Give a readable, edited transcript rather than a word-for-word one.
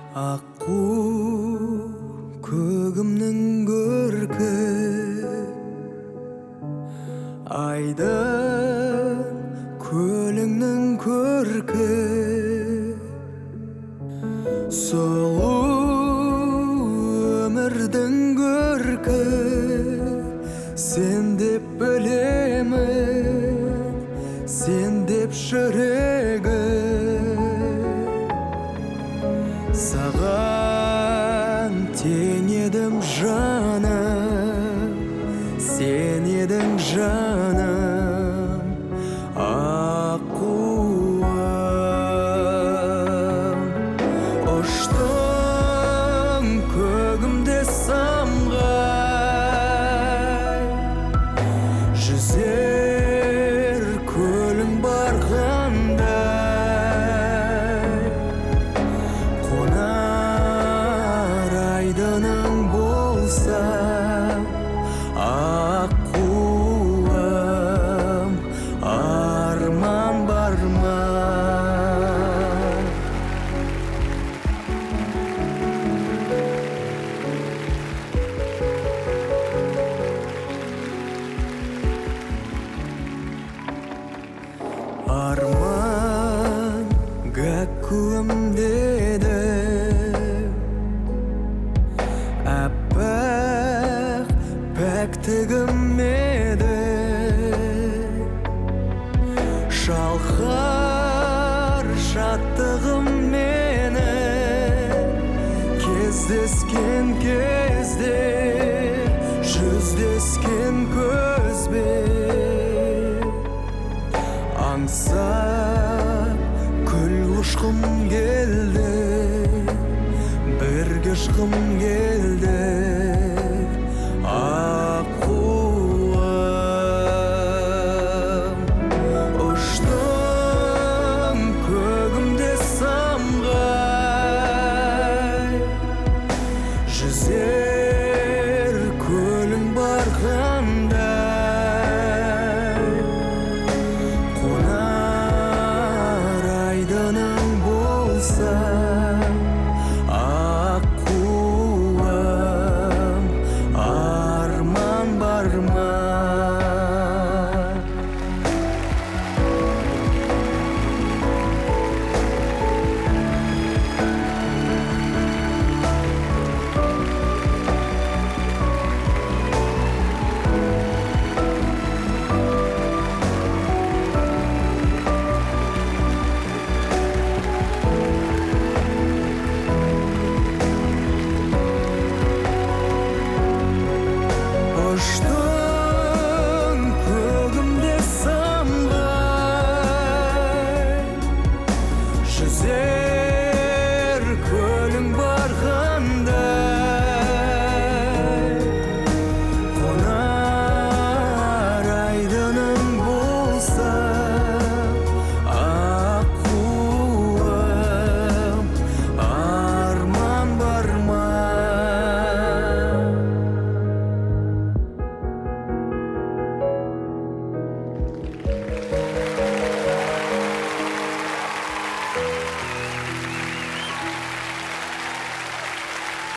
Аққу көгімнің көркі, айдын көліңнің көркі, сұлу өмірдің көркі. Сен деп білемін, сен деп жүрегім. Саған тең едім жаным, сен едің жаным. Аққуым, ұштың көгімде самғай, жүзер көлің барғандай, қонар айдының болса. Аққуым, арман бар ма? Арман гәккуім деді, әппақ пәктігім еді. Шалқар шаттығым менің, кездескен кезде, жүздескен көзбен. Аңсап күл ұшқым келді, бірге ұшқым келді.